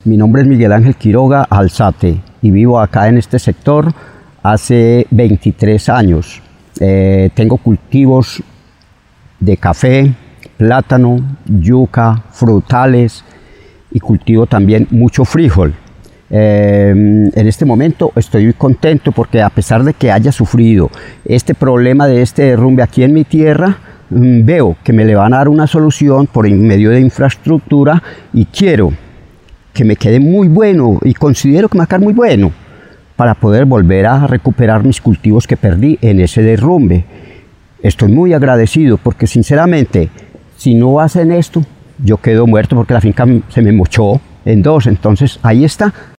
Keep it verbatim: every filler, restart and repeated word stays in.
mi nombre es Miguel Ángel Quiroga Alzate y vivo acá en este sector hace veintitrés años. Eh, tengo cultivos de café, plátano, yuca, frutales y cultivo también mucho frijol. Eh, en este momento estoy muy contento porque a pesar de que haya sufrido este problema de este derrumbe aquí en mi tierra, mmm, veo que me le van a dar una solución por medio de infraestructura y quiero que me quede muy bueno y considero que me va a quedar muy bueno para poder volver a recuperar mis cultivos que perdí en ese derrumbe. Estoy muy agradecido porque sinceramente si no hacen esto yo quedo muerto porque la finca se me mochó en dos, entonces ahí está